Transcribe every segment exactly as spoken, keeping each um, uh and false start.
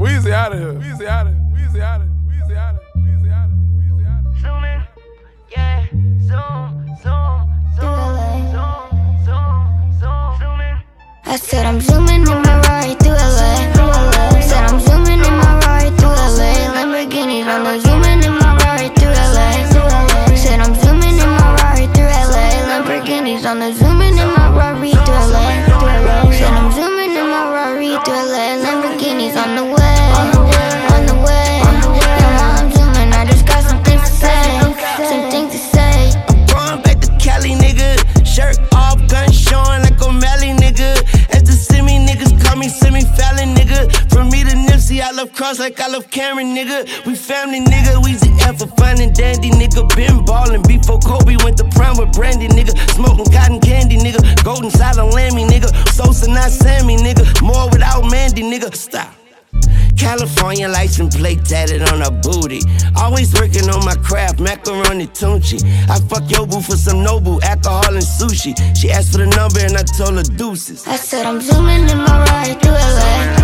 Weezy out of here. Weezy out of here. Weezy out of here. Weezy out of here. Weezy out of here. Weezy out of here. Zoom in, yeah. Zoom, zoom, zoom, zoom, zoom, zoom, zoom in. I said I'm zooming in my ride through L A. Said I'm zooming in my ride through L A. Lamborghinis on the zooming in my ride through L A. Said I'm zooming in my ride through L A. Lamborghinis on the zooming in my Rari through L A. Said I'm zooming in my Rari through L A. Lamborghinis on the way, on the way. And while I'm zooming, I just got some things to say, some things to say. I'm going back to Cali, nigga. Shirt off, gun showing like O'Malley, nigga. As the semi niggas call me semi-fallon, nigga. From me to Nipsey, I love Cross like I love Cameron, nigga. We family, nigga. Weezy F for fun and dandy, nigga. Been ballin' before Kobe went to prime with Brandy, nigga. Smoking cotton candy, nigga. Golden silent Lammy, nigga. Sosa, not Sammy, nigga. More without Mandy, nigga. Stop. California license plate tatted on her booty. Always working on my craft, macaroni tunchi. I fuck your boo for some Nobu, alcohol and sushi. She asked for the number and I told her deuces. I said I'm zooming in my ride through L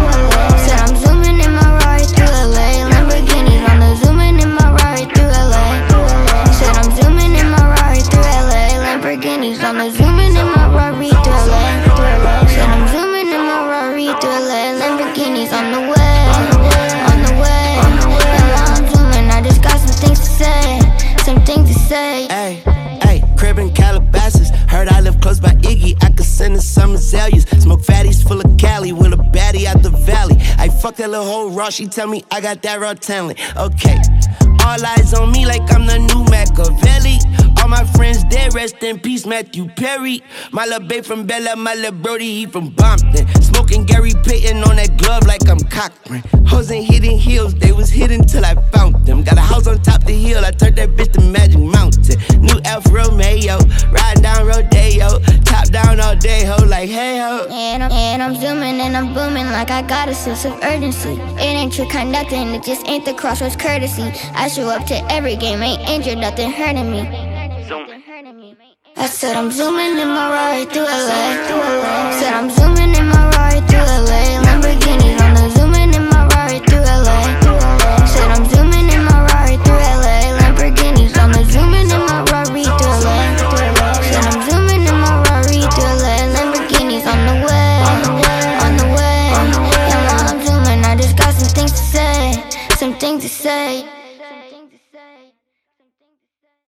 A. Said I'm zooming in my ride through L A. Lamborghinis on the zooming in my ride through L A. Said I'm zooming in my ride through L A. Lamborghinis on the zooming in my Rari through L A. Said I'm zooming in my Rari through L A. Lamborghinis on the way, on the way. And while I'm zooming, I just got some things to say, some things to say. Ay, ay, crib in Calabasas. Heard I live close by Iggy, I could send her some azaleas. Smoke fatties full of Cali with a baddie out the valley. I fuck that little hoe raw, she tell me I got that raw talent. Okay, all eyes on me like I'm the new Machiavelli. All my friends dead, rest in peace, Matthew Perry. My lil' babe from Bella, my lil' Brody, he from Bompton. Smoking Gary Payton on that glove like I'm Cochran. Hoes ain't hitting heels, they was hidden till I found them. Got a house on top the hill, I turned that bitch to Magic Mountain. New Alfa Romeo, riding down Rodeo. Top down all day, ho, like hey ho. And I'm, and I'm zooming and I'm booming like I got a sense of urgency. It ain't trick or nothing, it just ain't the Crossroads courtesy. I show up to every game, ain't injured, nothing hurting me. I said I'm zooming in my ride through L A. Said I'm zooming in my ride through L A. Lamborghinis on the zooming in my ride through L A. Said I'm zooming in my ride through L A. Lamborghinis on the zooming in my Rari through L A. Said I'm zooming in my Rari through L A. Lamborghinis on the way, on the way. And while I'm zooming, I just got some things to say, some things to say.